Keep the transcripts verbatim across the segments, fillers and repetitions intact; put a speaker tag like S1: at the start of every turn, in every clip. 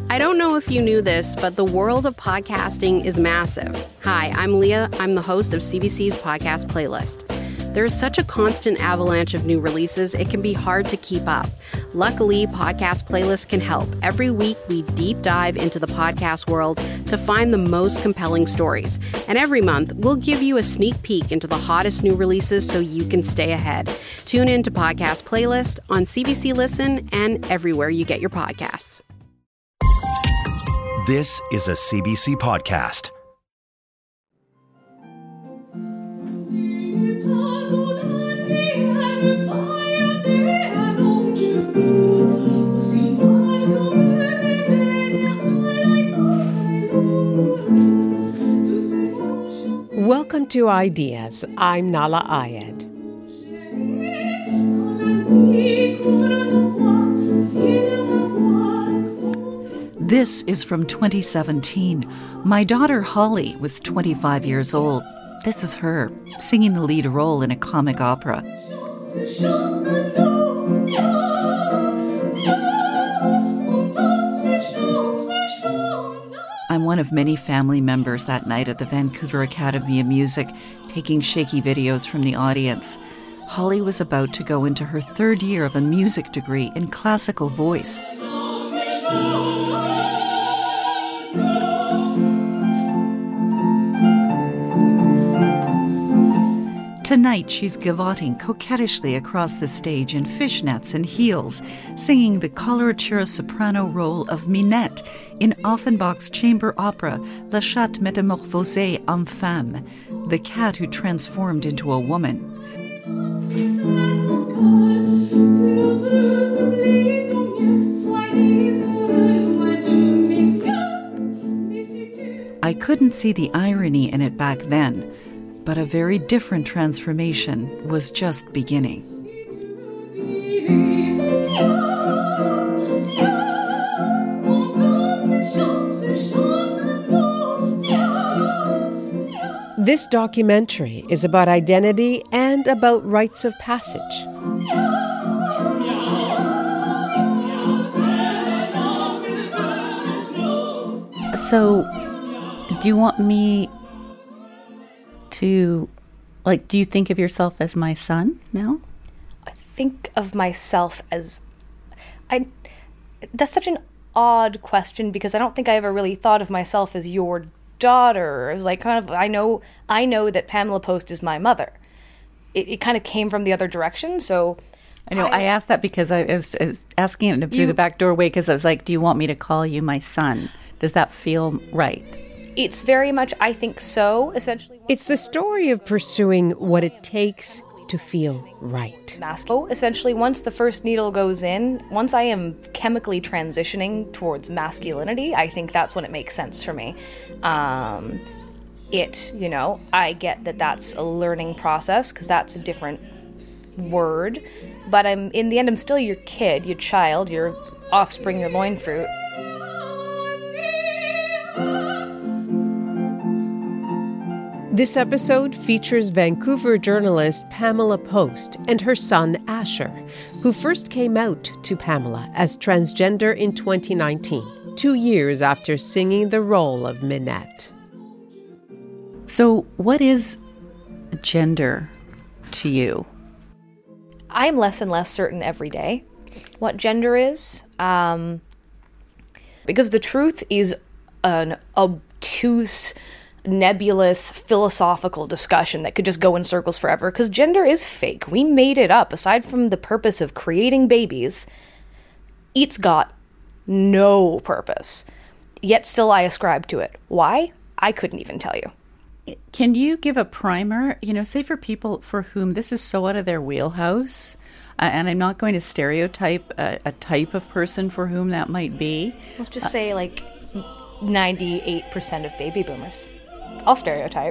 S1: I don't know if you knew this, but the world of podcasting is massive. Hi, I'm Leah. I'm the host of C B C's podcast playlist. There is such a constant avalanche of new releases, it can be hard to keep up. Luckily, Podcast Playlist can help. Every week, we deep dive into the podcast world to find the most compelling stories. And every month, we'll give you a sneak peek into the hottest new releases so you can stay ahead. Tune in to Podcast Playlist on C B C Listen and everywhere you get your podcasts.
S2: This is a C B C podcast.
S3: Welcome to Ideas. I'm Nala Ayed.
S4: This is from twenty seventeen. My daughter Holly was twenty-five years old. This is her, singing the lead role in a comic opera. I'm one of many family members that night at the Vancouver Academy of Music, taking shaky videos from the audience. Holly was about to go into her third year of a music degree in classical voice. Tonight, she's gavoting coquettishly across the stage in fishnets and heels, singing the coloratura soprano role of Minette in Offenbach's chamber opera La Chatte Métamorphosée en Femme, the cat who transformed into a woman. I couldn't see the irony in it back then, but a very different transformation was just beginning.
S3: This documentary is about identity and about rites of passage.
S5: So, do you want me to, like, do you think of yourself as my son now?
S6: I think of myself as, I, that's such an odd question because I don't think I ever really thought of myself as your daughter. It was like kind of, I know, I know that Pamela Post is my mother. It, it kind of came from the other direction, so.
S5: I know, I, I asked that because I was, I was asking it through
S6: you,
S5: the back doorway because I was like, do you want me to call you my son? Does that feel right?
S6: It's very much, I think so, essentially.
S3: It's the story of pursuing what it takes to feel right.
S6: Masco, essentially, once the first needle goes in, once I am chemically transitioning towards masculinity, I think that's when it makes sense for me. Um, it, you know, I get that that's a learning process because that's a different word, but I'm in the end, I'm still your kid, your child, your offspring, your loin fruit.
S3: This episode features Vancouver journalist Pamela Post and her son Asher, who first came out to Pamela as transgender in twenty nineteen, two years after singing the role of Minette.
S5: So what is gender to you?
S6: I'm less and less certain every day what gender is, um, because the truth is an obtuse, nebulous philosophical discussion that could just go in circles forever, because gender is fake. We made it up. Aside from the purpose of creating babies, it's got no purpose. Yet still I ascribe to it. Why? I couldn't even tell you.
S5: Can you give a primer, you know, say for people for whom this is so out of their wheelhouse, uh, and I'm not going to stereotype a, a type of person for whom that might be.
S6: Let's just uh, say like ninety-eight percent of baby boomers. I'll stereotype.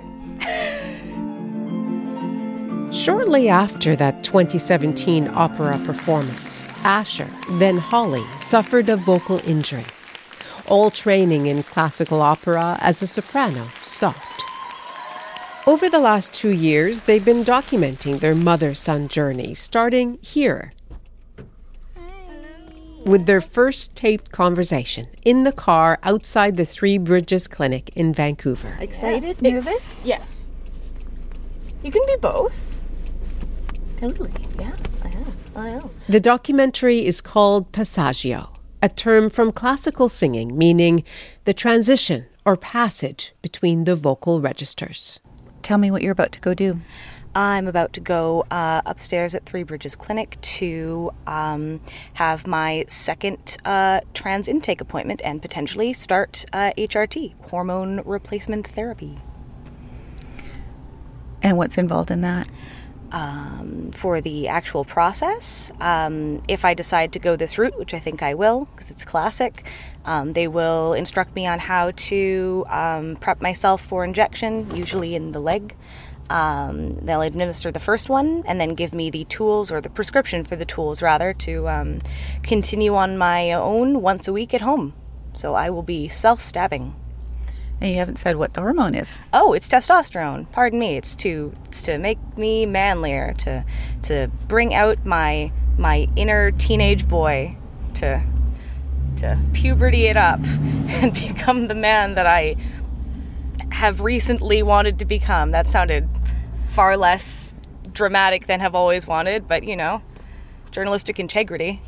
S3: Shortly after that twenty seventeen opera performance, Asher, then Holly, suffered a vocal injury. All training in classical opera as a soprano stopped. Over the last two years, they've been documenting their mother-son journey, starting here. with their first taped conversation in the car outside the Three Bridges Clinic in Vancouver.
S7: Excited? Yeah. Nervous?
S6: Yes. You can be both.
S7: Totally.
S6: Yeah, I am. I am.
S3: The documentary is called Passagio, a term from classical singing meaning the transition or passage between the vocal registers.
S4: Tell me what you're about to go do.
S6: I'm about to go uh, upstairs at Three Bridges Clinic to um, have my second uh, trans intake appointment and potentially start uh, H R T, hormone replacement therapy.
S4: And what's involved in that?
S6: Um, for the actual process, um, if I decide to go this route, which I think I will, because it's classic, um, they will instruct me on how to um, prep myself for injection, usually in the leg. Um, they'll administer the first one and then give me the tools, or the prescription for the tools, rather, to um, continue on my own once a week at home. So I will be self-stabbing.
S4: And you haven't said what the hormone is.
S6: Oh, it's testosterone. Pardon me. It's to it's to make me manlier, to to bring out my my inner teenage boy, to to puberty it up and become the man that I have recently wanted to become. That sounded far less dramatic than have always wanted, but you know, journalistic integrity.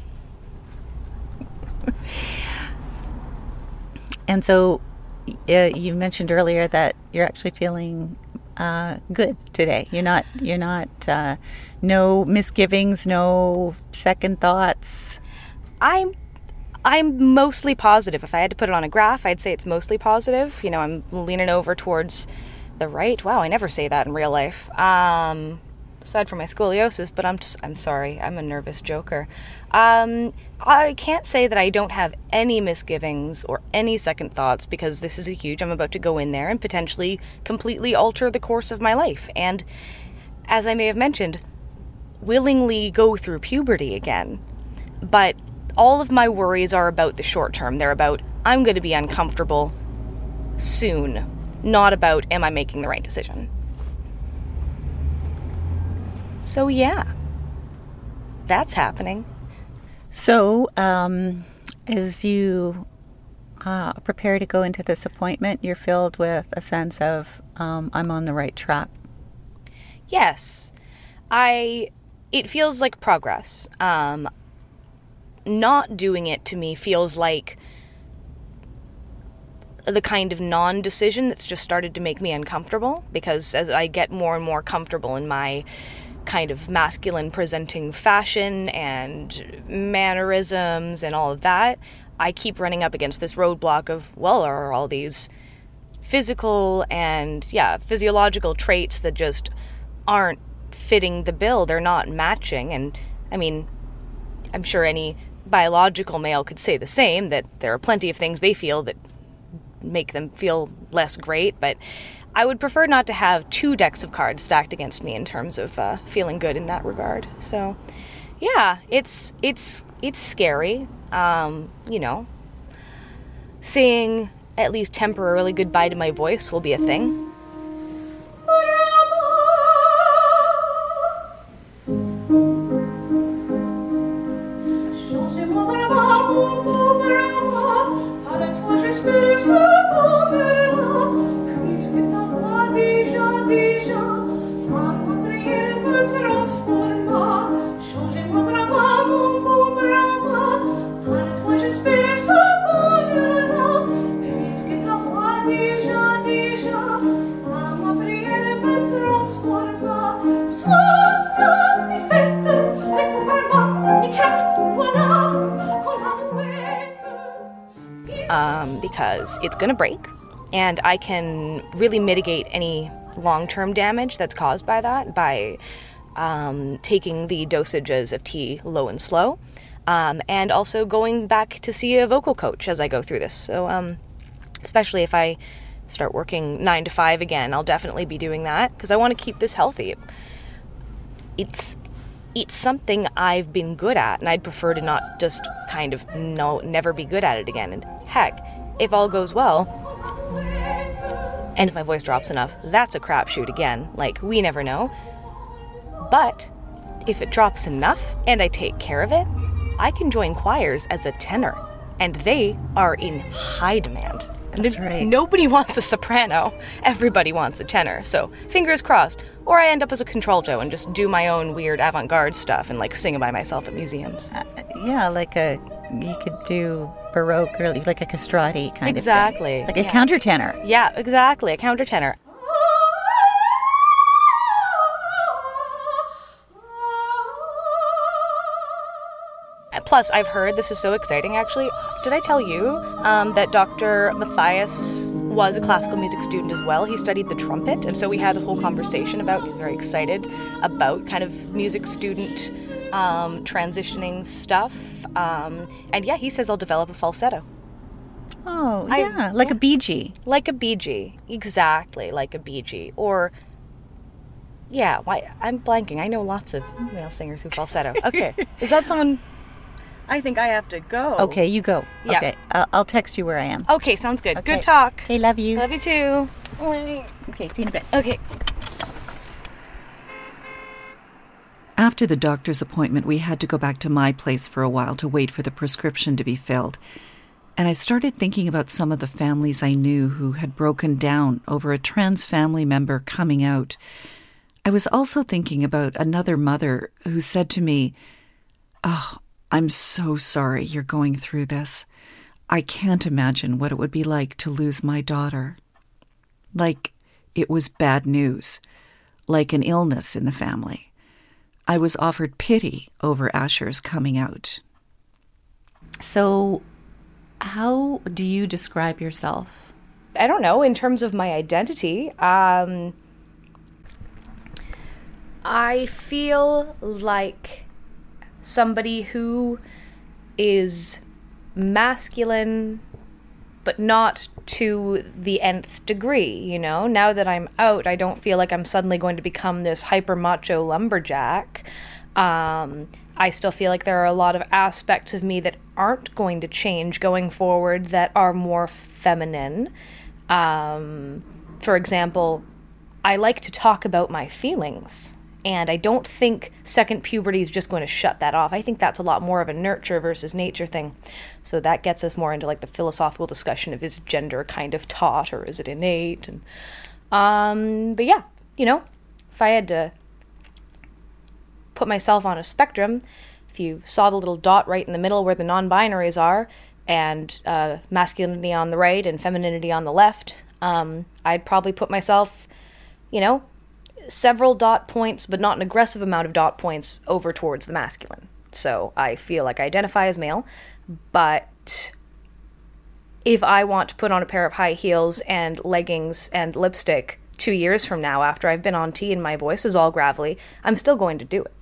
S4: And so uh, you mentioned earlier that you're actually feeling uh, good today. You're not, you're not, uh, no misgivings, no second thoughts.
S6: I'm, I'm mostly positive. If I had to put it on a graph, I'd say it's mostly positive. You know, I'm leaning over towards the right. Wow, I never say that in real life. Um, aside from my scoliosis, but I'm just, I'm sorry. I'm a nervous joker. Um, I can't say that I don't have any misgivings or any second thoughts, because this is a huge, I'm about to go in there and potentially completely alter the course of my life. And as I may have mentioned, willingly go through puberty again. But all of my worries are about the short term. They're about, I'm going to be uncomfortable soon, not about, am I making the right decision? So yeah, that's happening.
S4: So, um, as you uh, prepare to go into this appointment, you're filled with a sense of, um, I'm on the right track.
S6: Yes. I, it feels like progress. Um, not doing it to me feels like the kind of non-decision that's just started to make me uncomfortable, because as I get more and more comfortable in my kind of masculine presenting fashion and mannerisms and all of that, I keep running up against this roadblock of, well, are all these physical and, yeah, physiological traits that just aren't fitting the bill. They're not matching. And, I mean, I'm sure any biological male could say the same, that there are plenty of things they feel that make them feel less great, but I would prefer not to have two decks of cards stacked against me in terms of uh, feeling good in that regard. So, yeah, it's it's it's scary. Um, you know, saying at least temporarily goodbye to my voice will be a thing. Um, because it's going to break, and I can really mitigate any long-term damage that's caused by that by um, taking the dosages of tea low and slow, um, and also going back to see a vocal coach as I go through this. So um, especially if I start working nine to five again, I'll definitely be doing that, because I want to keep this healthy. It's It's something I've been good at, and I'd prefer to not just kind of no, never be good at it again. And heck, if all goes well, and if my voice drops enough, that's a crapshoot again. Like, we never know. But if it drops enough and I take care of it, I can join choirs as a tenor, and they are in high demand.
S7: That's
S6: N-
S7: right.
S6: Nobody wants a soprano. Everybody wants a tenor. So fingers crossed. Or I end up as a contralto and just do my own weird avant-garde stuff and like sing by myself at museums.
S7: Uh, yeah, like a, you could do Baroque or like a castrati kind
S6: Exactly.
S7: of thing. Like
S6: Yeah.
S7: a countertenor.
S6: Yeah, exactly. A countertenor. Plus, I've heard, this is so exciting actually, did I tell you um, that Doctor Matthias was a classical music student as well? He studied the trumpet, and so we had a whole conversation about, he's very excited about kind of music student um, transitioning stuff. Um, and yeah, he says I'll develop a falsetto.
S7: Oh,
S6: I-
S7: yeah, like a Bee Gee.
S6: Like a Bee Gee. Exactly, like a Bee Gee. Or, yeah, why I'm blanking. I know lots of male singers who falsetto. Okay, is that someone... I think I have to go.
S7: Okay, you go.
S6: Yeah.
S7: Okay, I'll, I'll text you where I am.
S6: Okay, sounds good.
S7: Okay.
S6: Good talk.
S7: Okay, love you.
S6: Love you too.
S7: Okay, see you in a bit.
S6: Okay.
S4: After the doctor's appointment, we had to go back to my place for a while to wait for the prescription to be filled. And I started thinking about some of the families I knew who had broken down over a trans family member coming out. I was also thinking about another mother who said to me, "Oh, I'm so sorry you're going through this. I can't imagine what it would be like to lose my daughter." Like it was bad news, like an illness in the family. I was offered pity over Asher's coming out.
S5: So, how do you describe yourself?
S6: I don't know, in terms of my identity, um, I feel like somebody who is masculine, but not to the nth degree, you know? Now that I'm out, I don't feel like I'm suddenly going to become this hyper macho lumberjack. Um, I still feel like there are a lot of aspects of me that aren't going to change going forward that are more feminine. Um, for example, I like to talk about my feelings. And I don't think second puberty is just going to shut that off. I think that's a lot more of a nurture versus nature thing. So that gets us more into like the philosophical discussion of, is gender kind of taught or is it innate? And um, but yeah, you know, if I had to put myself on a spectrum, if you saw the little dot right in the middle where the non-binaries are, and uh, masculinity on the right and femininity on the left, um, I'd probably put myself, you know, several dot points, but not an aggressive amount of dot points over towards the masculine. So I feel like I identify as male, but if I want to put on a pair of high heels and leggings and lipstick two years from now, after I've been on tea and my voice is all gravelly, I'm still going to do it.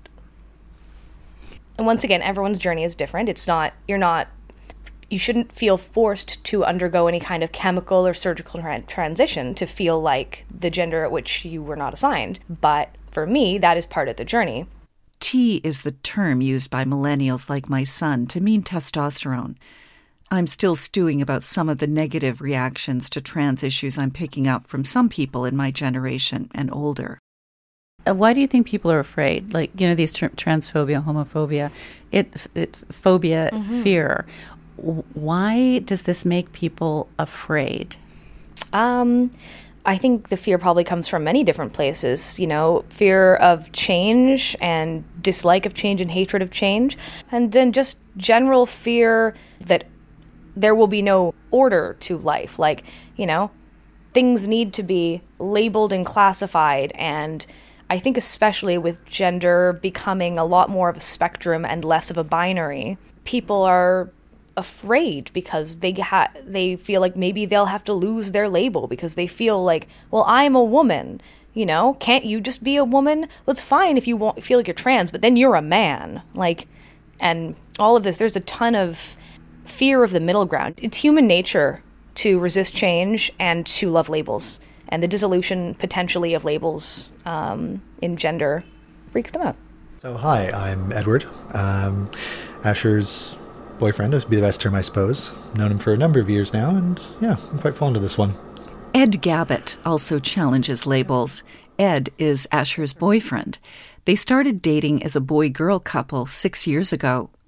S6: And once again, everyone's journey is different. It's not, you're not, you shouldn't feel forced to undergo any kind of chemical or surgical tra- transition to feel like the gender at which you were not assigned. But for me, that is part of the journey.
S4: T is the term used by millennials like my son to mean testosterone. I'm still stewing about some of the negative reactions to trans issues I'm picking up from some people in my generation and older.
S5: Uh, Why do you think people are afraid? Like, you know, these tr- transphobia, homophobia, it, it phobia,
S6: Mm-hmm.
S5: fear. W- Why does this make people afraid?
S6: Um, I think the fear probably comes from many different places, you know, fear of change and dislike of change and hatred of change, and then just general fear that there will be no order to life. Like, you know, things need to be labeled and classified, and I think especially with gender becoming a lot more of a spectrum and less of a binary, people are afraid because they ha- they feel like maybe they'll have to lose their label because they feel like, well, I'm a woman, you know, can't you just be a woman? Well, it's fine if you want, feel like you're trans, but then you're a man. Like, and all of this, there's a ton of fear of the middle ground. It's human nature to resist change and to love labels, and the dissolution potentially of labels um, in gender freaks them out.
S8: So hi, I'm Edward, um, Asher's boyfriend, would be the best term, I suppose. Known him for a number of years now, and yeah, I'm quite fond of this one.
S4: Ed Gabbett also challenges labels. Ed is Asher's boyfriend. They started dating as a boy-girl couple six years ago,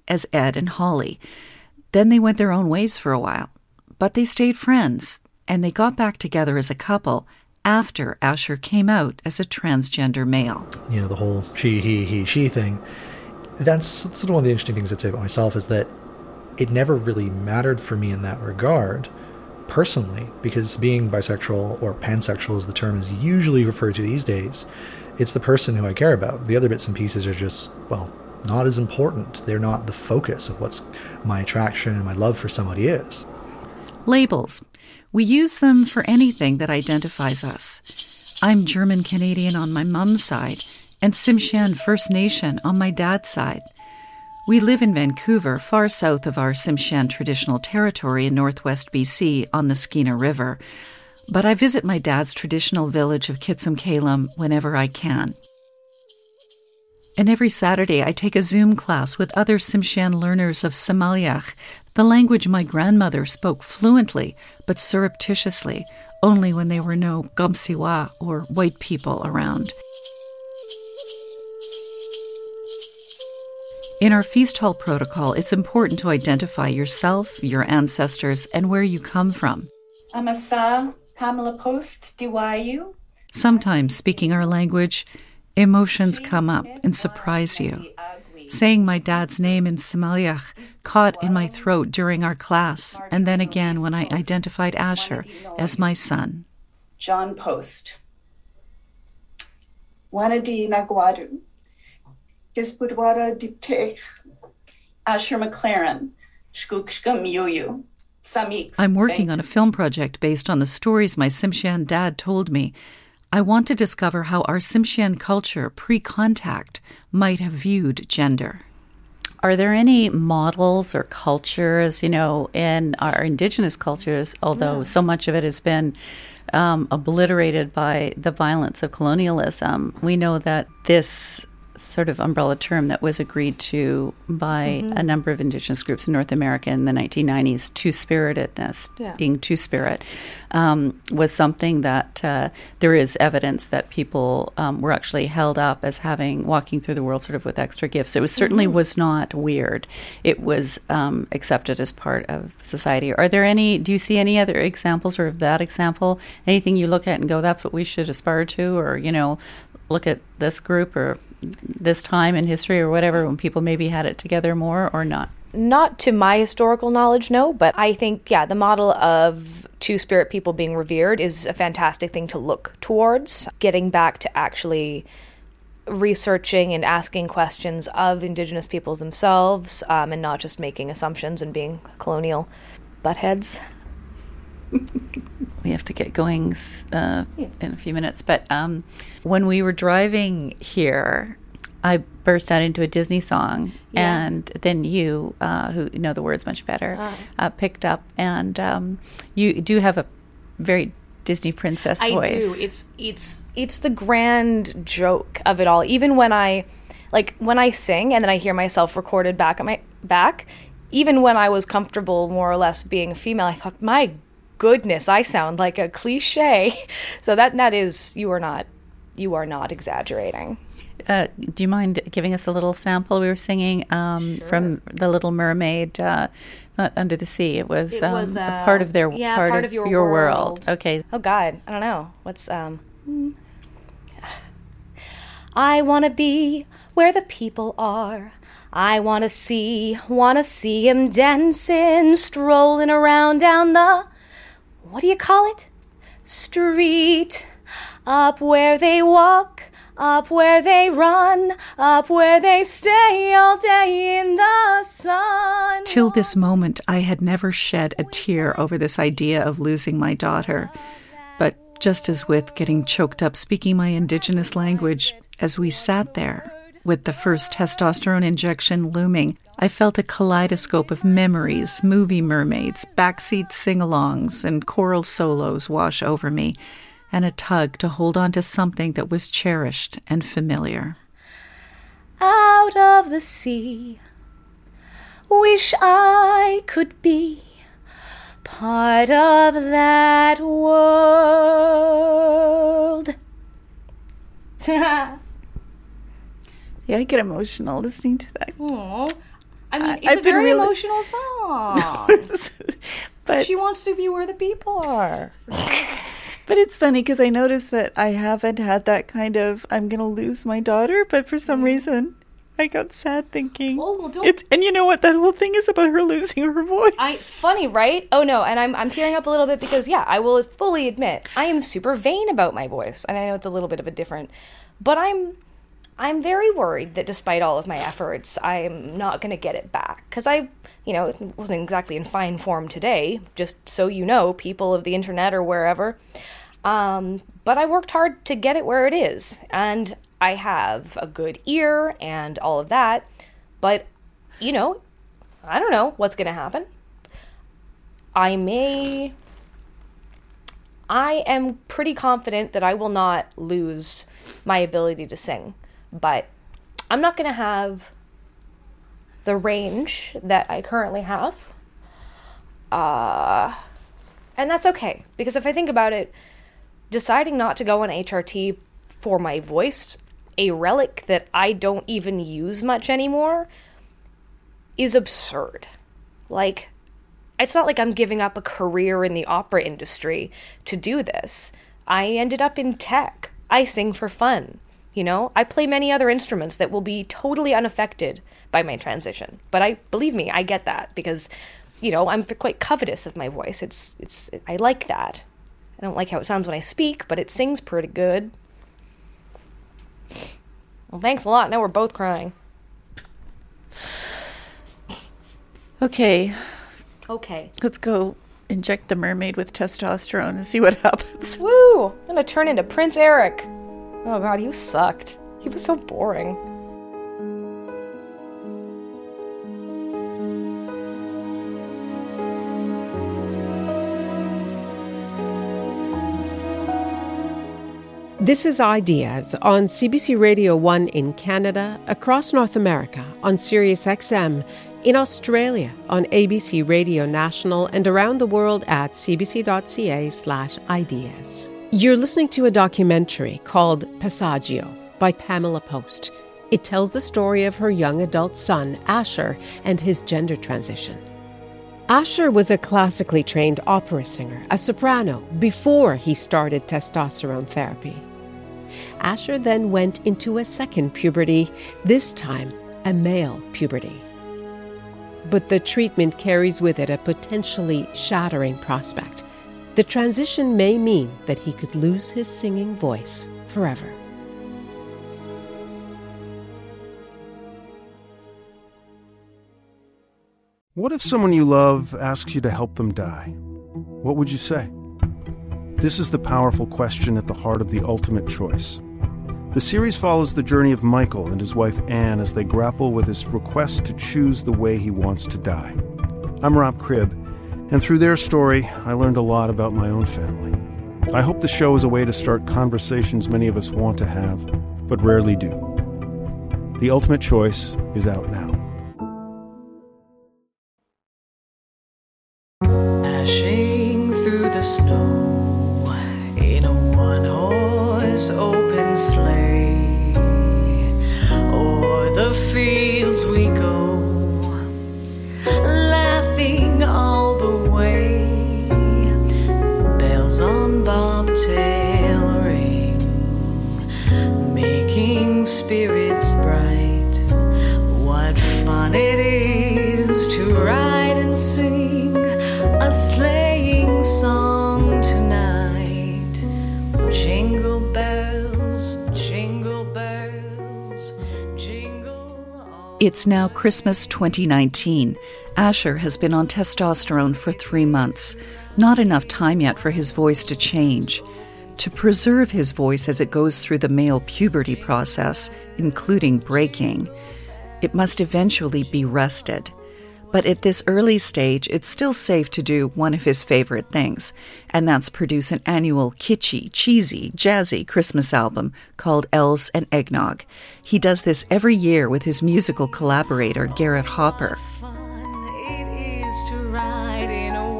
S4: as Ed and Holly. Then they went their own ways for a while. But they stayed friends, and they got back together as a couple after Asher came out as a transgender male.
S8: You know, the whole she, he, he, she thing. That's sort of one of the interesting things I'd say about myself is that it never really mattered for me in that regard, personally, because being bisexual or pansexual, as the term is usually referred to these days, it's the person who I care about. The other bits and pieces are just, well, not as important. They're not the focus of what's my attraction and my love for somebody is.
S4: Labels. We use them for anything that identifies us. I'm German-Canadian on my mom's side and Tsimshian First Nation on my dad's side. We live in Vancouver, far south of our Tsimshian traditional territory in northwest B C on the Skeena River. But I visit my dad's traditional village of Kitsimkalem whenever I can. And every Saturday I take a Zoom class with other Tsimshian learners of Simalyak, the language my grandmother spoke fluently but surreptitiously, only when there were no Gomsiwa or white people around. In our feast hall protocol, it's important to identify yourself, your ancestors, and where you come from.
S9: Amasa Pamela Post Diwayu.
S4: Sometimes, speaking our language, emotions come up and surprise you. Saying my dad's name in Simalyak caught in my throat during our class, and then again when I identified Asher as my son.
S9: John Post. Wanadi Nagwadu. Gispudwara Dipte. Asher McLaren. Shkukshkam Yuyu. Samik.
S4: I'm working on a film project based on the stories my Tsimshian dad told me. I want to discover how our Tsimshian culture pre-contact might have viewed gender.
S5: Are there any models or cultures, you know, in our Indigenous cultures, although yeah. so much of it has been um, obliterated by the violence of colonialism? We know that this sort of umbrella term that was agreed to by mm-hmm. a number of Indigenous groups in North America in the nineteen nineties, two-spiritedness, yeah. being two-spirit, um, was something that uh, there is evidence that people um, were actually held up as having, walking through the world sort of with extra gifts. It was certainly mm-hmm. was not weird. It was um, accepted as part of society. Are there any, do you see any other examples or of that example? Anything you look at and go, that's what we should aspire to, or, you know, look at this group or this time in history or whatever when people maybe had it together more or not?
S6: Not to my historical knowledge, no, but I think, yeah, the model of two-spirit people being revered is a fantastic thing to look towards. Getting back to actually researching and asking questions of Indigenous peoples themselves, um, and not just making assumptions and being colonial buttheads.
S5: We have to get going uh, yeah. in a few minutes. But um, when we were driving here, I burst out into a Disney song. Yeah. And then you, uh, who know the words much better, uh. Uh, picked up. And um, you do have a very Disney princess
S6: I
S5: voice.
S6: I do. It's, it's, it's the grand joke of it all. Even when I, like, when I sing and then I hear myself recorded back at my back, even when I was comfortable more or less being a female, I thought, my goodness, I sound like a cliche. So that that is, you are not, you are not exaggerating.
S5: Uh, do you mind giving us a little sample? We were singing um, sure. from The Little Mermaid. Uh, it's not Under the Sea. It was, it um, was uh, a part of their
S6: yeah,
S5: part,
S6: part
S5: of,
S6: of your,
S5: your
S6: world.
S5: world. Okay.
S6: Oh God, I don't know. What's um. I want to be where the people are. I want to see, want to see him dancing, strolling around down the, what do you call it? Street. Up where they walk, up where they run, up where they stay all day in the sun.
S4: Till this moment, I had never shed a tear over this idea of losing my daughter. But just as with getting choked up speaking my Indigenous language, as we sat there, with the first testosterone injection looming, I felt a kaleidoscope of memories, movie mermaids, backseat sing-alongs, and choral solos wash over me, and a tug to hold on to something that was cherished and familiar.
S6: Out of the sea, wish I could be part of that world.
S5: Yeah, I get emotional listening to that.
S6: Aww. I mean, it's
S5: I've
S6: a
S5: been
S6: very
S5: really...
S6: emotional song.
S5: But
S6: she wants to be where the people are.
S5: But it's funny because I noticed that I haven't had that kind of, I'm going to lose my daughter, but for some reason I got sad thinking,
S6: oh, well, don't...
S5: it's, and you know what, that whole thing is about her losing her voice.
S6: I, funny, right? Oh no, and I'm I'm tearing up a little bit because, yeah, I will fully admit, I am super vain about my voice, and I know it's a little bit of a different, but I'm, I'm very worried that despite all of my efforts, I'm not going to get it back, because I, you know, it wasn't exactly in fine form today, just so you know, people of the internet or wherever. Um, but I worked hard to get it where it is, and I have a good ear and all of that, but, you know, I don't know what's going to happen. I may... I am pretty confident that I will not lose my ability to sing, but I'm not going to have the range that I currently have, uh, and that's okay, because if I think about it, deciding not to go on H R T for my voice, a relic that I don't even use much anymore, is absurd. Like, it's not like I'm giving up a career in the opera industry to do this. I ended up in tech. I sing for fun. You know, I play many other instruments that will be totally unaffected by my transition. But I, believe me, I get that because, you know, I'm quite covetous of my voice. It's, it's, I like that. I don't like how it sounds when I speak, but it sings pretty good. Well, thanks a lot. Now we're both crying.
S5: Okay.
S6: Okay.
S5: Let's go inject the mermaid with testosterone and see what happens.
S6: Woo! I'm gonna turn into Prince Eric. Oh god, he sucked. He was so boring.
S3: This is Ideas on C B C Radio one in Canada, across North America on Sirius X M, in Australia on A B C Radio National, and around the world at cbc.ca slash ideas. You're listening to a documentary called Passaggio by Pamela Post. It tells the story of her young adult son, Asher, and his gender transition. Asher was a classically trained opera singer, a soprano, before he started testosterone therapy. Asher then went into a second puberty, this time a male puberty. But the treatment carries with it a potentially shattering prospect. The transition may mean that he could lose his singing voice forever.
S10: What if someone you love asks you to help them die? What would you say? This is the powerful question at the heart of The Ultimate Choice. The series follows the journey of Michael and his wife Anne as they grapple with his request to choose the way he wants to die. I'm Rob Cribb, and through their story, I learned a lot about my own family. I hope the show is a way to start conversations many of us want to have, but rarely do. The Ultimate Choice is out now.
S11: Dashing through the snow in a one-horse open sleigh, o'er the fields we go, laughing all the way. Bells on bobtail ring, making spirits bright. What fun it is to ride and sing a sleighing song tonight. Jingle bells, jingle bells, jingle all.
S4: It's now Christmas twenty nineteen. Asher has been on testosterone for three months. Not enough time yet for his voice to change. To preserve his voice as it goes through the male puberty process, including breaking, it must eventually be rested. But at this early stage, it's still safe to do one of his favorite things, and that's produce an annual kitschy, cheesy, jazzy Christmas album called Elves and Eggnog. He does this every year with his musical collaborator, Garrett Hopper.
S11: It is to ride in a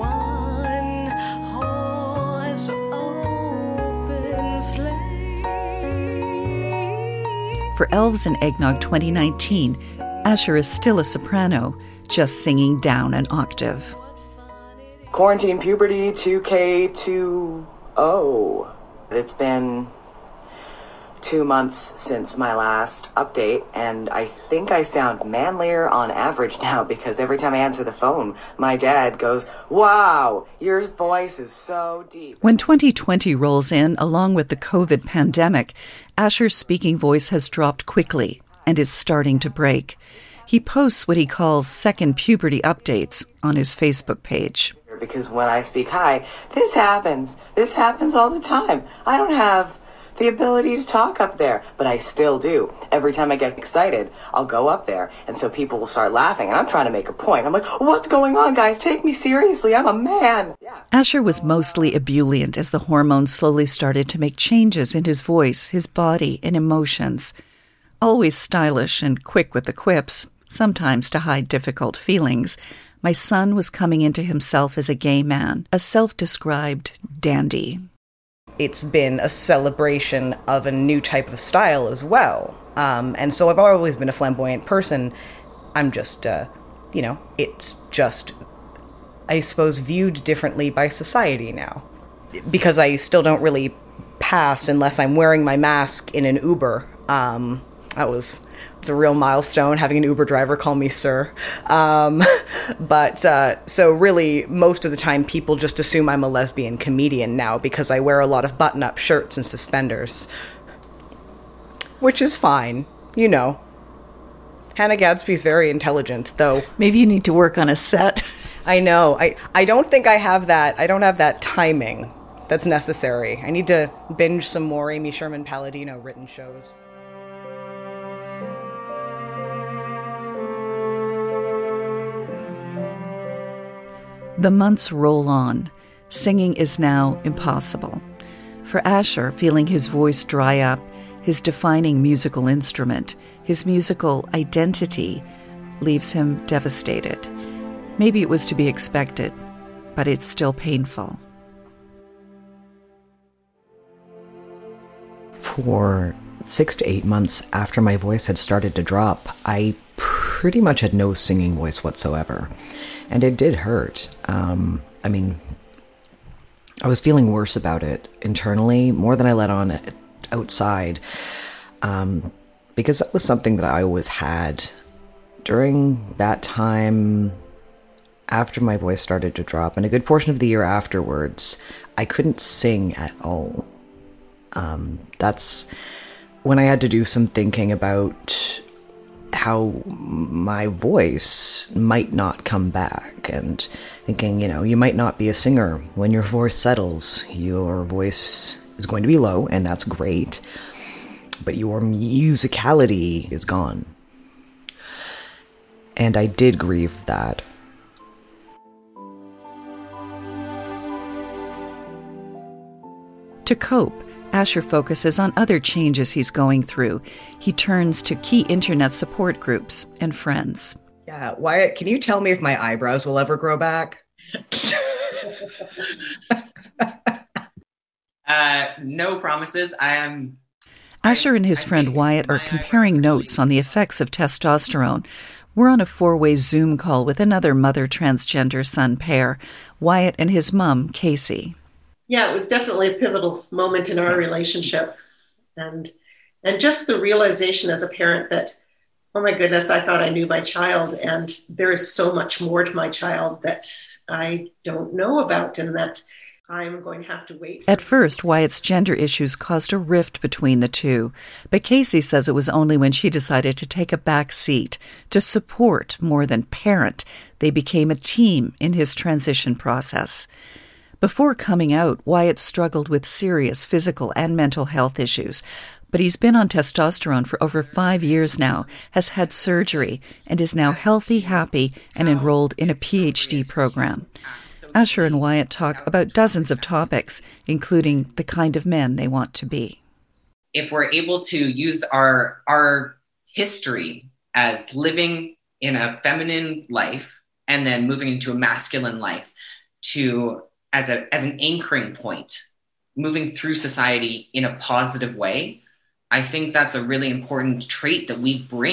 S11: one-horse open sleigh.
S4: For Elves and Eggnog twenty nineteen, Asher is still a soprano, just singing down an octave.
S12: Quarantine Puberty two K two O. It's been two months since my last update, and I think I sound manlier on average now because every time I answer the phone, my dad goes, "Wow, your voice is so deep."
S4: When twenty twenty rolls in, along with the COVID pandemic, Asher's speaking voice has dropped quickly and is starting to break. He posts what he calls second puberty updates on his Facebook page.
S12: Because when I speak high, this happens. This happens all the time. I don't have the ability to talk up there, but I still do. Every time I get excited, I'll go up there, and so people will start laughing, and I'm trying to make a point. I'm like, what's going on, guys? Take me seriously. I'm a man. Yeah.
S4: Asher was mostly ebullient as the hormones slowly started to make changes in his voice, his body, and emotions. Always stylish and quick with the quips, sometimes to hide difficult feelings, my son was coming into himself as a gay man, a self-described dandy.
S12: It's been a celebration of a new type of style as well. Um, and so I've always been a flamboyant person. I'm just, uh, you know, it's just, I suppose, viewed differently by society now. Because I still don't really pass unless I'm wearing my mask in an Uber. Um, that was... It's a real milestone, having an Uber driver call me sir. Um, but uh, so really, most of the time, people just assume I'm a lesbian comedian now because I wear a lot of button-up shirts and suspenders. Which is fine, you know. Hannah Gadsby's very intelligent, though.
S4: Maybe you need to work on a set.
S12: I know. I, I don't think I have that. I don't have that timing that's necessary. I need to binge some more Amy Sherman Palladino written shows.
S4: The months roll on. Singing is now impossible. For Asher, feeling his voice dry up, his defining musical instrument, his musical identity, leaves him devastated. Maybe it was to be expected, but it's still painful.
S13: For six to eight months after my voice had started to drop, I pretty much had no singing voice whatsoever. And it did hurt. Um, I mean, I was feeling worse about it internally, more than I let on outside, um, because that was something that I always had. During that time, after my voice started to drop, and a good portion of the year afterwards, I couldn't sing at all. Um, that's when I had to do some thinking about how my voice might not come back, and thinking, you know, you might not be a singer. When your voice settles, your voice is going to be low, and that's great, but your musicality is gone. And I did grieve that.
S4: To cope, Asher focuses on other changes he's going through. He turns to key internet support groups and friends.
S12: Yeah, Wyatt, can you tell me if my eyebrows will ever grow back?
S14: uh, no promises. I am...
S4: Asher and his friend Wyatt are comparing notes on the effects of testosterone. We're on a four-way Zoom call with another mother transgender son pair, Wyatt and his mum, Casey.
S15: Yeah, it was definitely a pivotal moment in our relationship. And and just the realization as a parent that, oh my goodness, I thought I knew my child, and there is so much more to my child that I don't know about, and that I'm going to have to wait.
S4: At first, Wyatt's gender issues caused a rift between the two, but Casey says it was only when she decided to take a back seat, to support more than parent, they became a team in his transition process. Before coming out, Wyatt struggled with serious physical and mental health issues, but he's been on testosterone for over five years now, has had surgery, and is now healthy, happy, and enrolled in a P H D program. Asher and Wyatt talk about dozens of topics, including the kind of men they want to be.
S14: If we're able to use our our history as living in a feminine life and then moving into a masculine life to as a as an anchoring point, moving through society in a positive way, I think that's a really important trait that we bring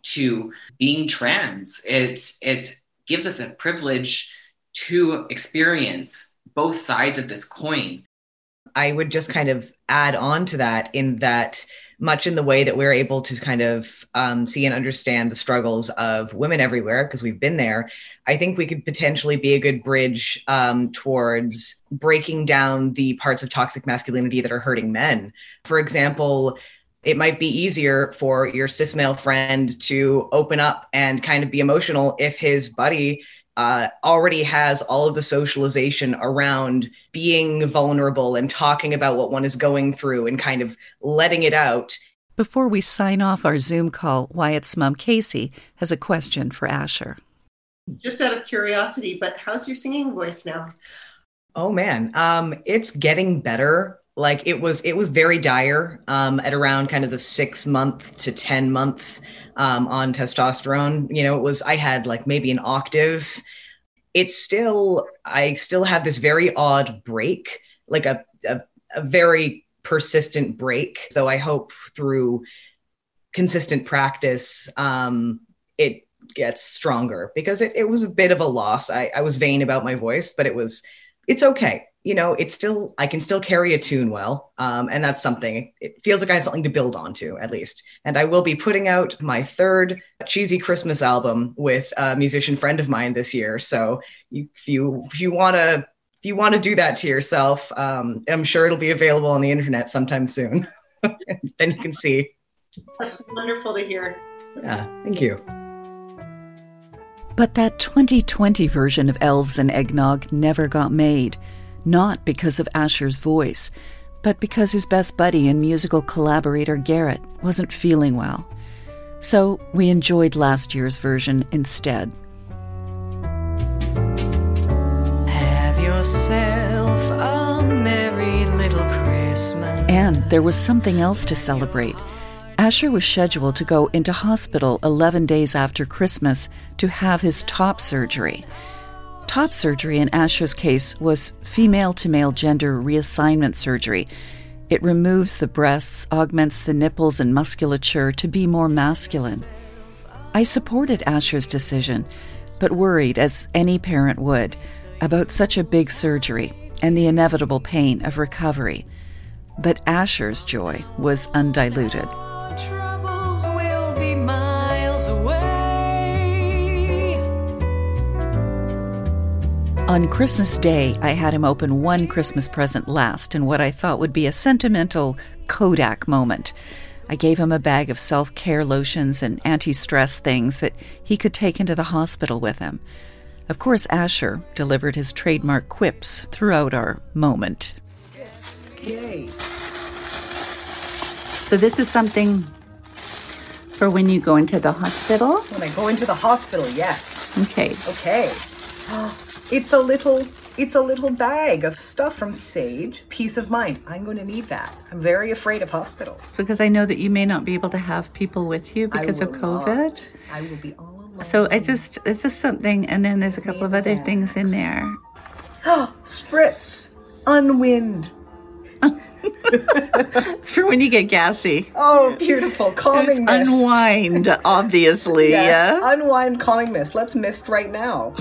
S14: to being trans. It, it gives us a privilege to experience both sides of this coin.
S12: I would just kind of add on to that in that much in the way that we're able to kind of um, see and understand the struggles of women everywhere, because we've been there, I think we could potentially be a good bridge um, towards breaking down the parts of toxic masculinity that are hurting men. For example, it might be easier for your cis male friend to open up and kind of be emotional if his buddy Uh, already has all of the socialization around being vulnerable and talking about what one is going through and kind of letting it out.
S4: Before we sign off our Zoom call, Wyatt's mom, Casey, has a question for Asher.
S15: Just out of curiosity, but how's your singing voice now?
S12: Oh man, um, it's getting better. Like it was, it was very dire um, at around kind of the six month to ten month um, on testosterone. You know, it was, I had like maybe an octave. It's still, I still have this very odd break, like a, a, a very persistent break. So I hope through consistent practice, um, it gets stronger, because it, it was a bit of a loss. I, I was vain about my voice, but it was, it's okay. You know, it's still, I can still carry a tune well. Um, and that's something, it feels like I have something to build onto at least. And I will be putting out my third cheesy Christmas album with a musician friend of mine this year. So you, if you, if you want to, if you want to do that to yourself, um, I'm sure it'll be available on the internet sometime soon. Then you can see.
S15: That's wonderful to hear.
S12: Yeah, thank you.
S4: But that twenty twenty version of Elves and Eggnog never got made. Not because of Asher's voice, but because his best buddy and musical collaborator Garrett wasn't feeling well. So we enjoyed last year's version instead.
S11: Have yourself a merry little Christmas.
S4: And there was something else to celebrate. Asher was scheduled to go into hospital eleven days after Christmas to have his top surgery. Top surgery in Asher's case was female-to-male gender reassignment surgery. It removes the breasts, augments the nipples and musculature to be more masculine. I supported Asher's decision, but worried, as any parent would, about such a big surgery and the inevitable pain of recovery. But Asher's joy was undiluted.
S11: Troubles will be miles away.
S4: On Christmas Day, I had him open one Christmas present last in what I thought would be a sentimental Kodak moment. I gave him a bag of self-care lotions and anti-stress things that he could take into the hospital with him. Of course, Asher delivered his trademark quips throughout our moment.
S12: Yay.
S5: So this is something for when you go into the hospital?
S12: When I go into the hospital, yes.
S5: Okay.
S12: Okay. It's a little, it's a little bag of stuff from Sage. Peace of mind. I'm going to need that. I'm very afraid of hospitals.
S5: Because I know that you may not be able to have people with you because of COVID.
S12: Not. I will be all alone.
S5: So I just, it's just something, and then there's a couple of other things in there.
S12: Spritz. Unwind.
S5: It's for when you get gassy.
S12: Oh, beautiful. Calming mist.
S5: Unwind, obviously.
S12: Yes,
S5: yeah?
S12: unwind calming mist. Let's mist right now.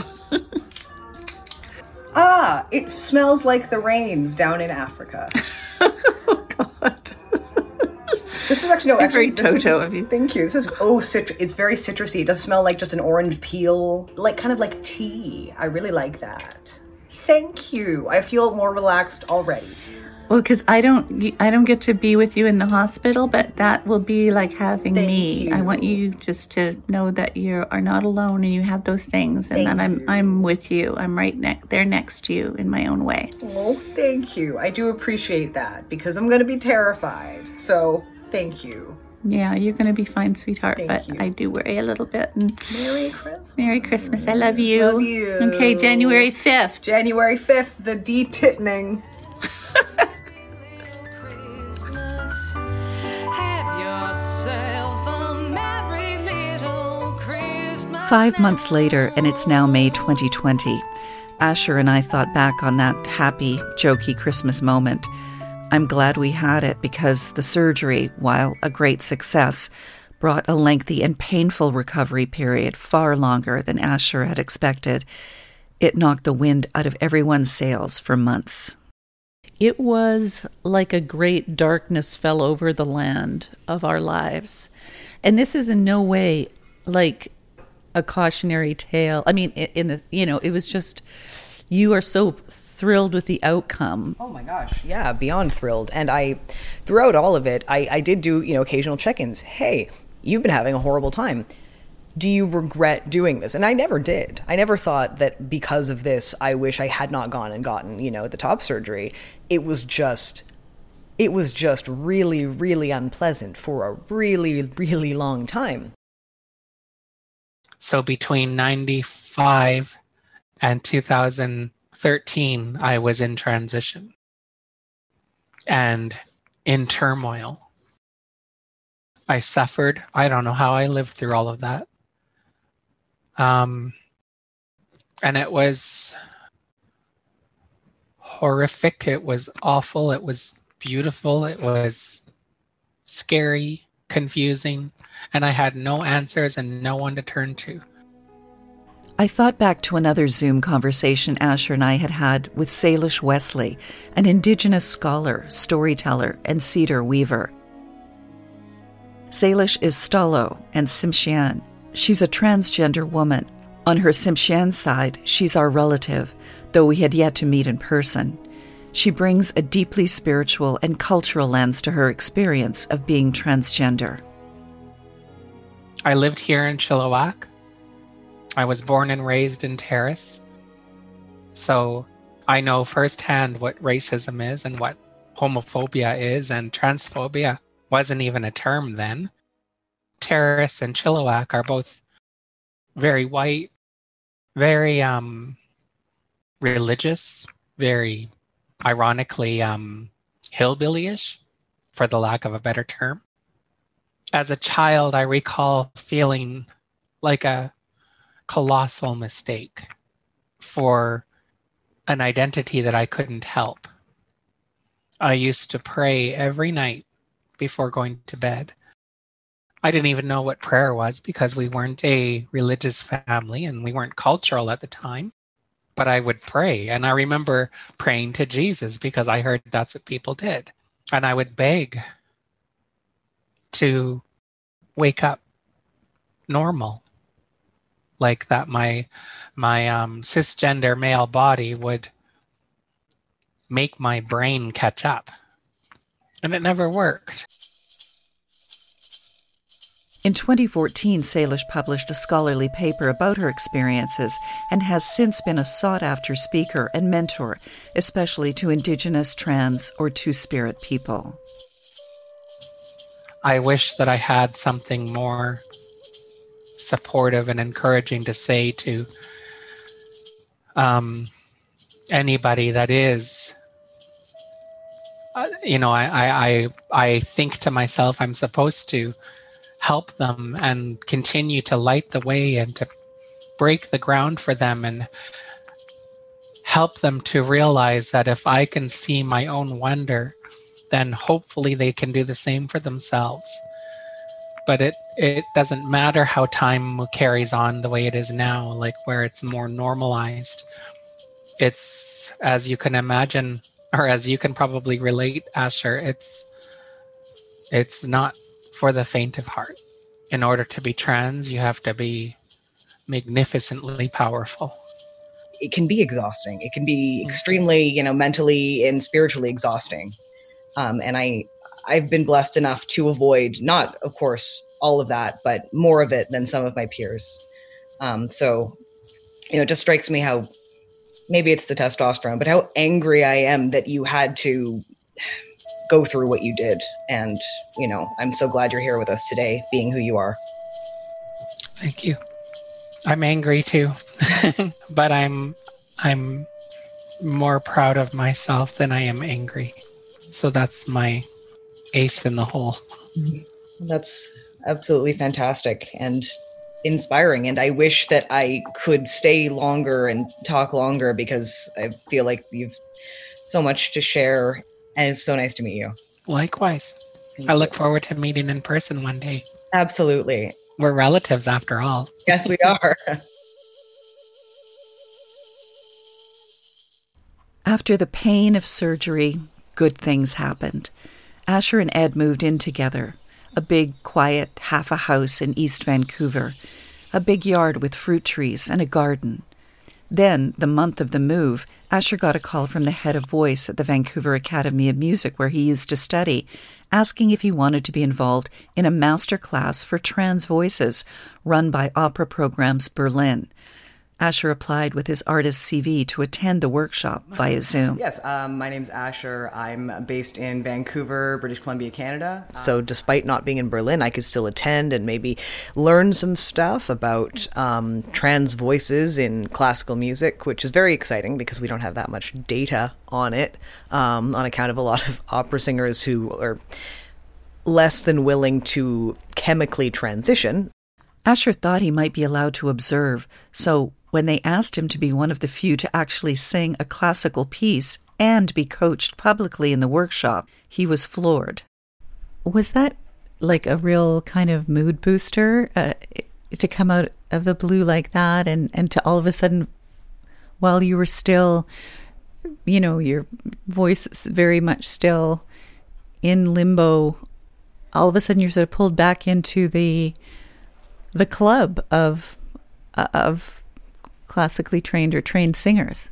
S12: Ah, it smells like the rains down in Africa.
S5: Oh, God.
S12: This is actually, no, actually.
S5: Very Toto
S12: is,
S5: of you.
S12: Thank you. This is, oh, citru- it's very citrusy. It doesn't smell like just an orange peel. Like, kind of like tea. I really like that. Thank you. I feel more relaxed already.
S5: Well, because I don't, I don't get to be with you in the hospital, but that will be like having
S12: Thank
S5: me.
S12: you.
S5: I want you just to know that you are not alone and you have those things, and
S12: Thank
S5: that I'm,
S12: you.
S5: I'm with you. I'm right ne- there next to you in my own way.
S12: Oh, thank you. I do appreciate that because I'm going to be terrified. So, thank you.
S5: Yeah, you're going to be fine, sweetheart.
S12: Thank
S5: but
S12: you.
S5: I do worry a little bit. And
S12: Merry Christmas.
S5: Merry Christmas. I love you.
S12: Love you.
S5: Okay, January fifth.
S12: January fifth, the D-titning.
S4: Five months later, and it's now May twenty twenty. Asher and I thought back on that happy, jokey Christmas moment. I'm glad we had it because the surgery, while a great success, brought a lengthy and painful recovery period, far longer than Asher had expected. It knocked the wind out of everyone's sails for months.
S5: It was like a great darkness fell over the land of our lives. And this is in no way like a cautionary tale. I mean, in the, you know, it was just, you are so thrilled with the outcome.
S12: Oh my gosh. Yeah, beyond thrilled. And I, throughout all of it, I, I did do, you know, occasional check-ins. Hey, you've been having a horrible time. Do you regret doing this? And I never did. I never thought that because of this, I wish I had not gone and gotten, you know, the top surgery. It was just, it was just really, really unpleasant for a really, really long time.
S16: So between ninety-five and two thousand thirteen, I was in transition and in turmoil. I suffered. I don't know how I lived through all of that. Um, and it was horrific. It was awful. It was beautiful. It was scary, confusing, and I had no answers and no one to turn to.
S4: I thought back to another Zoom conversation Asher and I had had with Salish Wesley, an Indigenous scholar, storyteller, and cedar weaver. Salish is Stalo and Tsimshian. She's a transgender woman. On her Tsimshian side, she's our relative, though we had yet to meet in person. She brings a deeply spiritual and cultural lens to her experience of being transgender.
S16: I lived here in Chilliwack. I was born and raised in Terrace. So I know firsthand what racism is and what homophobia is, and transphobia wasn't even a term then. Terrace and Chilliwack are both very white, very um, religious, very ironically um, hillbilly-ish, for the lack of a better term. As a child, I recall feeling like a colossal mistake for an identity that I couldn't help. I used to pray every night before going to bed. I didn't even know what prayer was because we weren't a religious family and we weren't cultural at the time. But I would pray, and I remember praying to Jesus because I heard that's what people did. And I would beg to wake up normal, like that my my um, cisgender male body would make my brain catch up. And it never worked.
S4: In twenty fourteen, Salish published a scholarly paper about her experiences and has since been a sought-after speaker and mentor, especially to Indigenous, trans, or Two-Spirit people.
S16: I wish that I had something more supportive and encouraging to say to um, anybody that is. Uh, you know, I, I, I, I think to myself I'm supposed to help them and continue to light the way and to break the ground for them and help them to realize that if I can see my own wonder, then hopefully they can do the same for themselves. But it, it doesn't matter how time carries on the way it is now, like where it's more normalized. It's, as you can imagine, or as you can probably relate, Asher, it's it's not for the faint of heart. In order to be trans, you have to be magnificently powerful.
S12: It can be exhausting. It can be extremely, you know, mentally and spiritually exhausting. Um, and I, I've been blessed enough to avoid, not, of course, all of that, but more of it than some of my peers. Um, so, you know, it just strikes me how, maybe it's the testosterone, but how angry I am that you had to go through what you did. And, you know, I'm so glad you're here with us today, being who you are.
S16: Thank you. I'm angry too, but I'm I'm more proud of myself than I am angry. So that's my ace in the hole.
S12: That's absolutely fantastic and inspiring. And I wish that I could stay longer and talk longer because I feel like you've so much to share. And it's so nice to meet you.
S16: Likewise. I look forward to meeting in person one day.
S12: Absolutely.
S16: We're relatives after all.
S12: Yes, we are.
S4: After the pain of surgery, good things happened. Asher and Ed moved in together. A big, quiet half a house in East Vancouver. A big yard with fruit trees and a garden. Then, the month of the move, Asher got a call from the head of voice at the Vancouver Academy of Music where he used to study, asking if he wanted to be involved in a master class for trans voices run by Opera Programs Berlin. Asher applied with his artist C V to attend the workshop via Zoom.
S12: Yes, um, my name's Asher. I'm based in Vancouver, British Columbia, Canada. So despite not being in Berlin, I could still attend and maybe learn some stuff about um, trans voices in classical music, which is very exciting because we don't have that much data on it, um, on account of a lot of opera singers who are less than willing to chemically transition.
S4: Asher thought he might be allowed to observe, so when they asked him to be one of the few to actually sing a classical piece and be coached publicly in the workshop, he was floored.
S5: Was that like a real kind of mood booster uh, to come out of the blue like that and, and to all of a sudden, while you were still, you know, your voice is very much still in limbo, all of a sudden you're sort of pulled back into the the club of of classically trained or trained singers?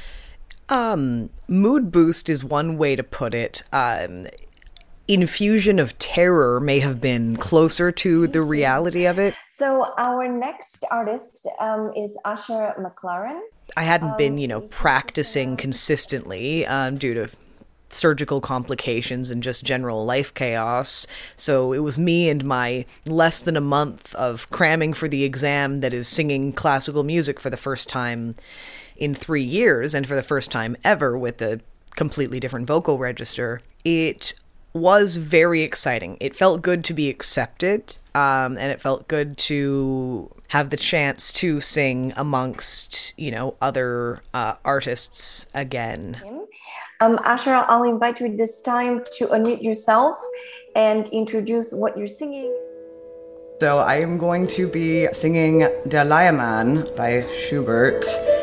S12: Um, mood boost is one way to put it. Um, infusion of terror may have been closer to the reality of it.
S17: So our next artist um, is Asher McLaren.
S12: I hadn't been, you know, practicing consistently um, due to surgical complications and just general life chaos. So it was me and my less than a month of cramming for the exam that is singing classical music for the first time in three years and for the first time ever with a completely different vocal register. It was very exciting. It felt good to be accepted, um, and it felt good to have the chance to sing amongst, you know, other uh, artists again.
S17: Um, Asher, I'll invite you this time to unmute yourself and introduce what you're singing.
S12: So I am going to be singing Der Leiermann by Schubert.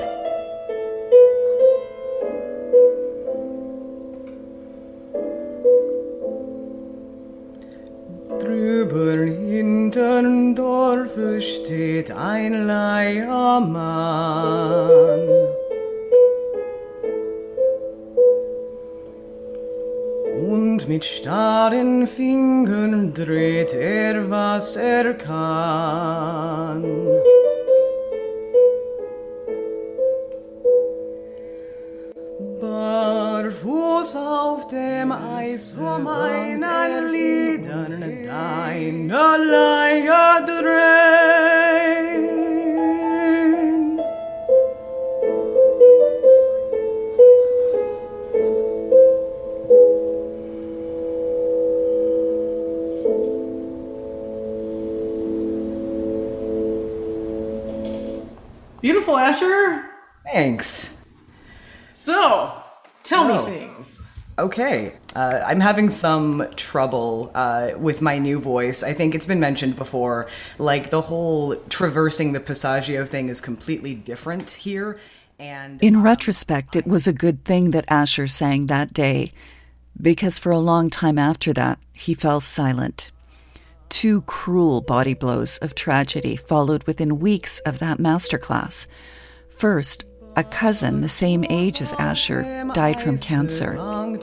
S12: Drüber hintern Dorfe steht ein Leiermann. Und mit starren Fingern dreht er, was er kann. Barfuß auf dem Eis vor meinen Liedern deine Leier drehen.
S18: Beautiful, Asher.
S12: Thanks.
S18: So, tell
S12: Oh.
S18: me things.
S12: Okay. Uh, I'm having some trouble uh, with my new voice. I think it's been mentioned before, like the whole traversing the passaggio thing is completely different here. And
S4: In retrospect, it was a good thing that Asher sang that day, because for a long time after that, he fell silent. Two cruel body blows of tragedy followed within weeks of that masterclass. First, a cousin the same age as Asher died from cancer.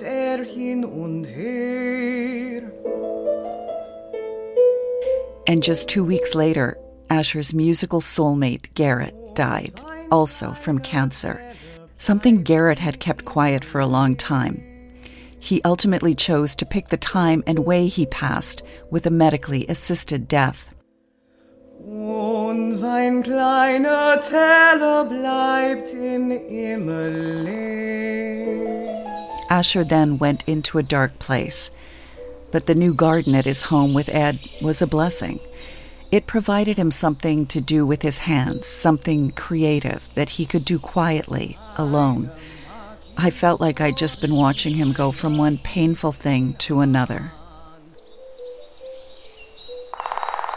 S4: And just two weeks later, Asher's musical soulmate, Garrett, died, also from cancer, something Garrett had kept quiet for a long time. He ultimately chose to pick the time and way he passed with a medically assisted death.
S12: Und sein kleiner Teller bleibt im Himmel leer.
S4: Asher then went into a dark place, but the new garden at his home with Ed was a blessing. It provided him something to do with his hands, something creative that he could do quietly, alone. I felt like I'd just been watching him go from one painful thing to another.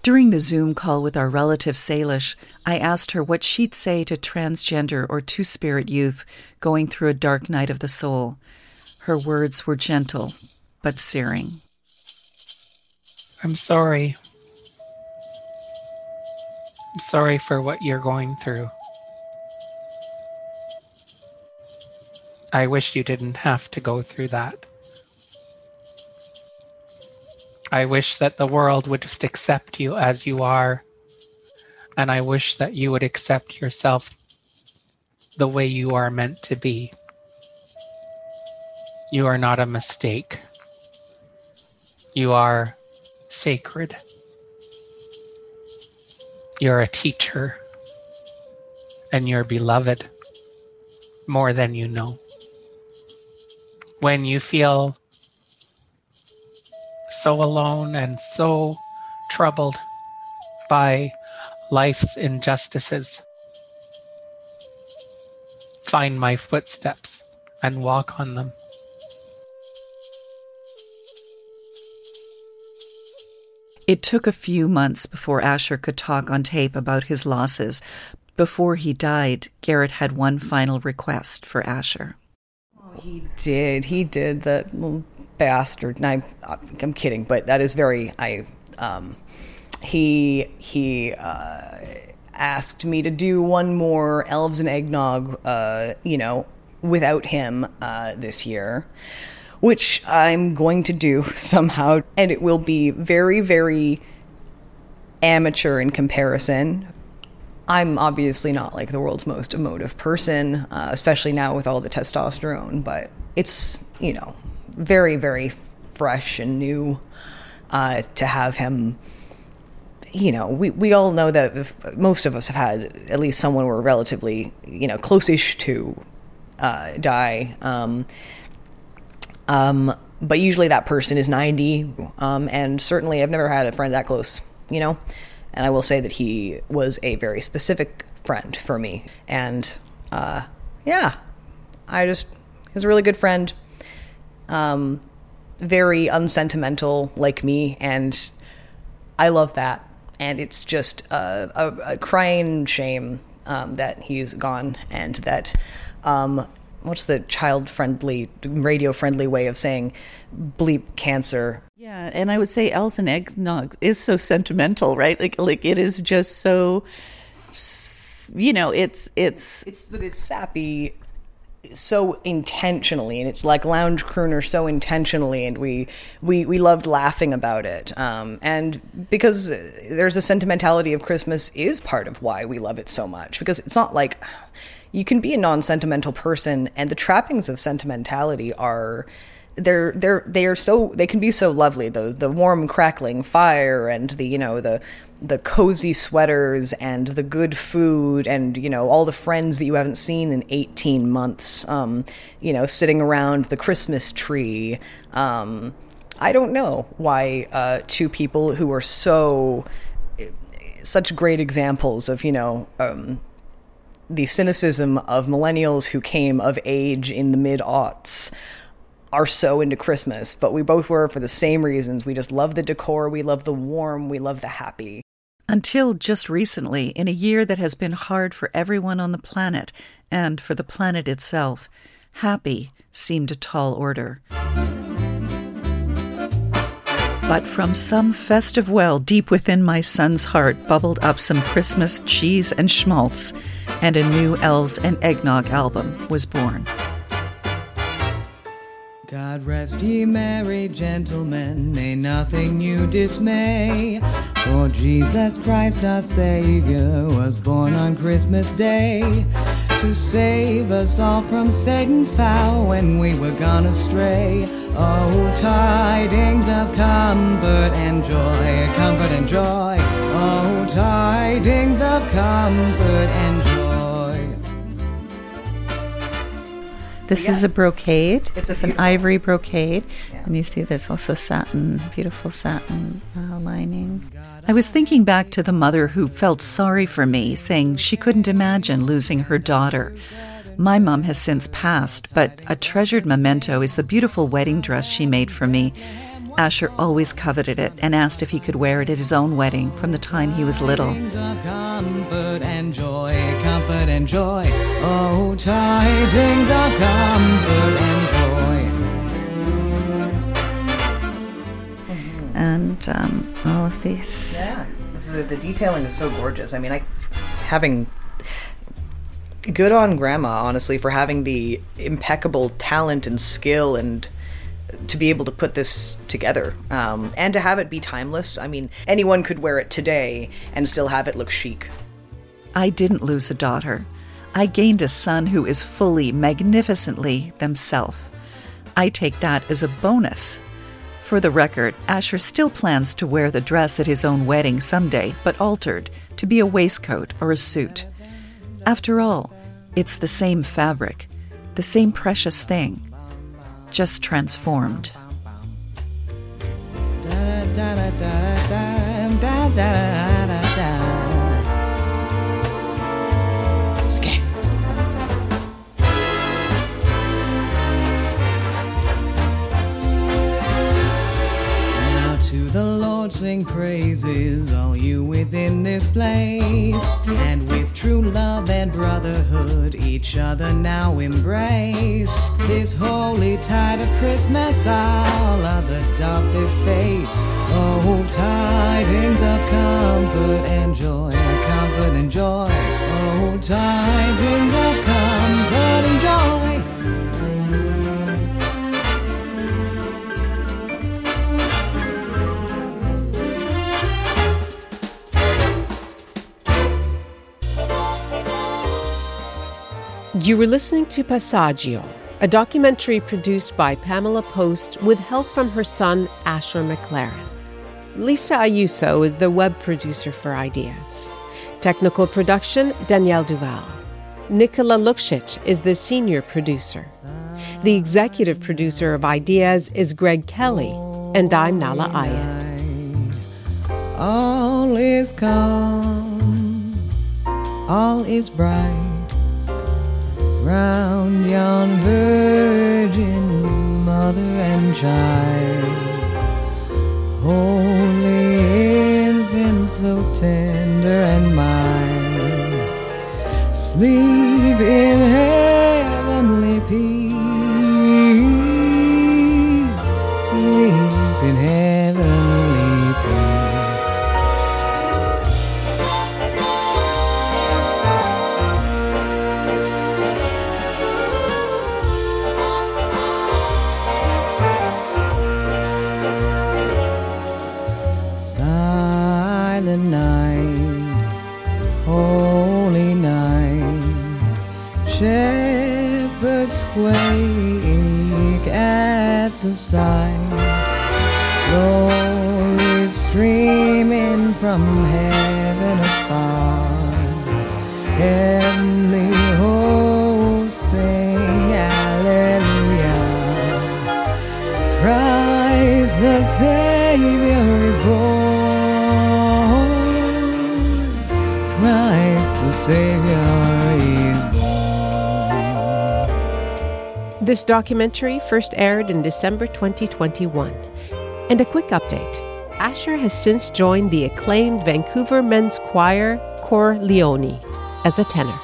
S4: During the Zoom call with our relative Salish, I asked her what she'd say to transgender or two-spirit youth going through a dark night of the soul. Her words were gentle, but searing.
S16: I'm sorry. I'm sorry for what you're going through. I wish you didn't have to go through that. I wish that the world would just accept you as you are, and I wish that you would accept yourself the way you are meant to be. You are not a mistake. You are sacred. You're a teacher, and you're beloved more than you know. When you feel so alone and so troubled by life's injustices, find my footsteps and walk on them.
S4: It took a few months before Asher could talk on tape about his losses. Before he died, Garrett had one final request for Asher.
S12: Oh, he did. He did, that little bastard. And I, I'm kidding, but that is very. I. Um, he he uh, asked me to do one more Elves and Eggnog, uh, you know, without him uh, this year, which I'm going to do somehow, and it will be very, very amateur in comparison. I'm obviously not like the world's most emotive person, uh, especially now with all the testosterone, but it's, you know, very, very fresh and new uh, to have him. You know, we, we all know that if, most of us have had at least someone we're relatively, you know, close-ish to uh, die. Um, um, but usually that person is ninety, um, and certainly I've never had a friend that close, you know? And I will say that he was a very specific friend for me. And, uh, yeah, I just, he was a really good friend. Um, very unsentimental like me, and I love that. And it's just a, a, a crying shame um, that he's gone, and that, um, what's the child-friendly, radio-friendly way of saying bleep cancer?
S5: Yeah, and I would say Elves and Eggnog is so sentimental, right? Like, like it is just so, you know, it's it's
S12: it's but it's sappy, so intentionally, and it's like lounge crooner so intentionally, and we we we loved laughing about it, um, and because there's a sentimentality of Christmas is part of why we love it so much, because it's not like you can be a non-sentimental person, and the trappings of sentimentality are. They're they're they are so they can be so lovely, the the warm crackling fire, and the you know the the cozy sweaters, and the good food, and you know all the friends that you haven't seen in eighteen months, um, you know sitting around the Christmas tree. Um, I don't know why uh, two people who are so such great examples of you know. Um, the cynicism of millennials who came of age in the mid-aughts are so into Christmas, but we both were for the same reasons. We just love the decor, we love the warm, we love the happy.
S4: Until just recently, in a year that has been hard for everyone on the planet, and for the planet itself, happy seemed a tall order. But from some festive well deep within my son's heart bubbled up some Christmas cheese and schmaltz, and a new Elves and Eggnog album was born.
S19: God rest ye merry gentlemen, may nothing you dismay, for Jesus Christ our Savior was born on Christmas Day, to save us all from Satan's power when we were gone astray. Oh, tidings of comfort and joy, comfort and joy. Oh, tidings of comfort and joy.
S5: This
S12: yeah.
S5: is a brocade.
S12: It's,
S5: it's
S12: a
S5: an ivory brocade.
S12: Yeah.
S5: And you see there's also satin, beautiful satin uh, lining.
S4: I was thinking back to the mother who felt sorry for me, saying she couldn't imagine losing her daughter. My mom has since passed, but a treasured memento is the beautiful wedding dress she made for me. Asher always coveted it and asked if he could wear it at his own wedding from the time he was little.
S19: Tidings of comfort and joy, comfort and joy. Oh, tidings of comfort and joy.
S4: And um, all of these.
S12: Yeah, this is, the, the detailing is so gorgeous. I mean, I having good on Grandma, honestly, for having the impeccable talent and skill and to be able to put this together, um, and to have it be timeless. I mean, anyone could wear it today and still have it look chic.
S4: I didn't lose a daughter. I gained a son who is fully, magnificently themselves. I take that as a bonus. For the record, Asher still plans to wear the dress at his own wedding someday, but altered to be a waistcoat or a suit. After all, it's the same fabric, the same precious thing, just transformed.
S19: To the Lord sing praises, all you within this place. And with true love and brotherhood, each other now embrace. This holy tide of Christmas, all other dark defaced. Oh, tidings of comfort and joy, comfort and joy. Oh, tidings of comfort and joy.
S3: You were listening to Passaggio, a documentary produced by Pamela Post with help from her son, Asher McLaren. Lisa Ayuso is the web producer for Ideas. Technical production, Danielle Duval. Nicola Luksic is the senior producer. The executive producer of Ideas is Greg Kelly, and I'm Nala Ayed.
S19: All is calm, all is bright. Round yon virgin mother and child, holy infant so tender and mild, sleep in heavenly peace, sleep in heavenly peace. Night, holy night, shepherds quake at the sight, glory streaming from heaven afar, heavenly hosts sing hallelujah, Christ the Savior is born. Christ the Savior is born.
S3: This documentary first aired in December twenty twenty-one. And a quick update. Asher has since joined the acclaimed Vancouver men's choir Cor Leone as a tenor.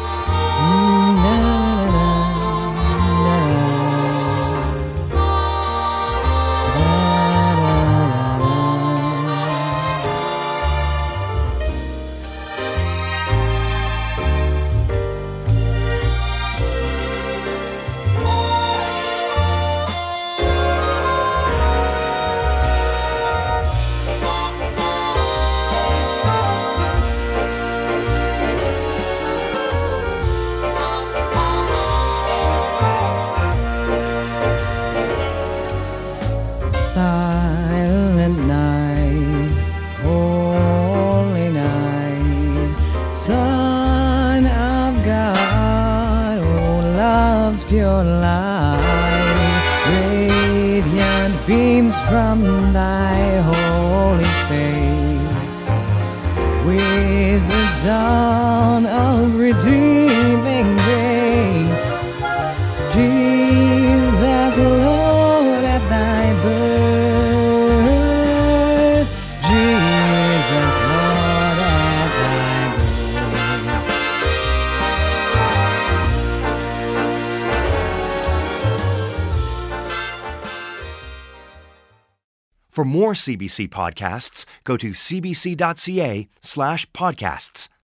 S19: Silent night, holy night, Son of God, oh love's pure light, radiant beams from thy holy face, with the dawn of redeeming grace, Jesus, Lord, at thy birth.
S2: For more C B C podcasts, go to cbc.ca slash podcasts.